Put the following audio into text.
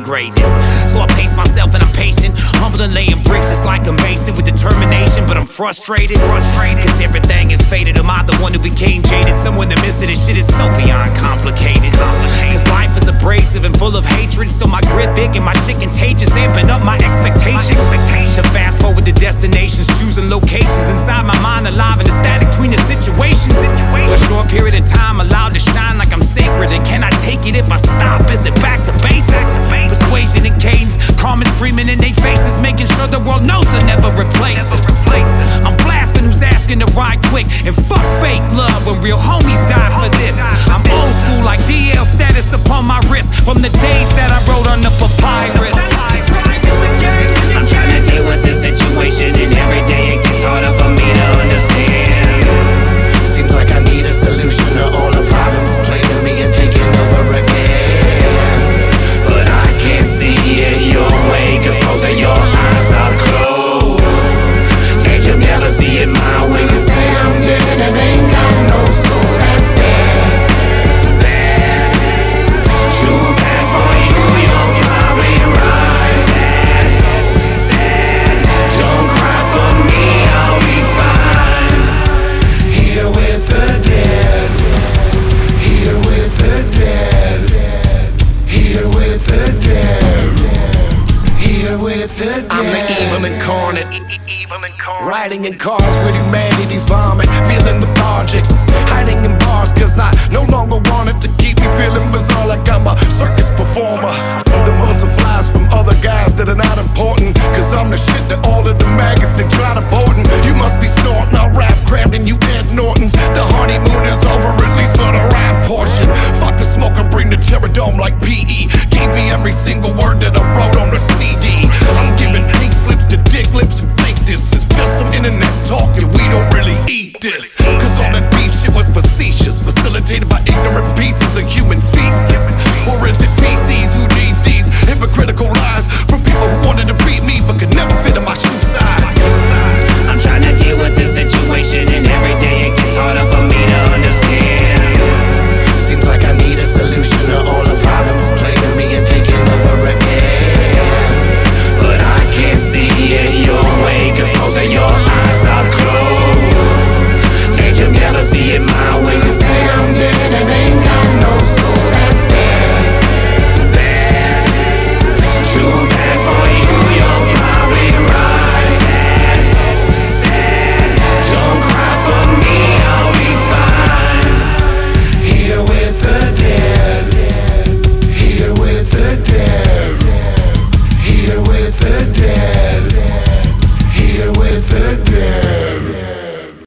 greatness. So I pace myself and I'm patient, humble and laying bricks just like a mason with determination. But I'm frustrated, cause everything is faded. Am I the one who became jaded? Somewhere in the midst of this shit is so beyond complicated. Cause life is abrasive and full of hatred, so my grit thick and my shit contagious, amping up my expectations. To fast forward the destinations, choosing locations inside my mind, alive in the static between the situations. A short period of time allowed to shine like I'm sacred, and can I take it if I stop? Is it back to basics? Persuasion and cadence, calm and screaming in their faces, making sure the world knows they'll never replace us. I'm blasting who's asking to ride quick, and fuck fake love when real homies die for this. I'm old school like DL status upon my wrist, from the days that I wrote on the papyrus. I'm trying to deal with this situation, and every day it gets harder for me to understand. Seems like I need a solution to all the problems plaguing me and taking over again. But I can't see it your way, cause most of your eyes are closed. And you'll never see it my way, cause say I'm dead and ain't got no soul. That's bad, bad, too bad for you. You'll probably rise sad. Don't cry for me, I'll be fine. Here with the dead, here with the dead, here with the dead, here with the dead. I'm the evil incarnate, riding in cars with humanity's vomit, feeling lethargic, hiding in bars cause I no longer want it to keep me feeling bizarre like I'm a circus performer. The buzz of flies from other guys that are not important, cause I'm the shit that all of the maggots that try to boardin'. You must be snorting, I'll rap crammed and you Ed Nortons. The honeymoon is over, at least for the rap portion. Fuck the smoke, I bring the Terradome like PE. Gave me every single word that I wrote on the CD. I'm giving pink slips to dick lips and think this is just some internet talk and we don't really eat this. Cause all that beef shit was facetious, facilitated by ignorant pieces of human feces. Or is it feces who needs these hypocritical lies from people who wanted to beat me but could never fit in my shoe size? I'm trying to deal with this situation, and every day it gets harder for me to understand. Seems like I need a solution to all the problems plaguing me and taking over again. But I can't see it your way, cause most of your eyes are closed. And you'll never see it my way, cause say I'm dead and ain't got no soul. That's bad, bad, too bad for you. You'll probably rise sad. Don't cry for me, I'll be fine. Here with the dead, here with the dead, here with the dead.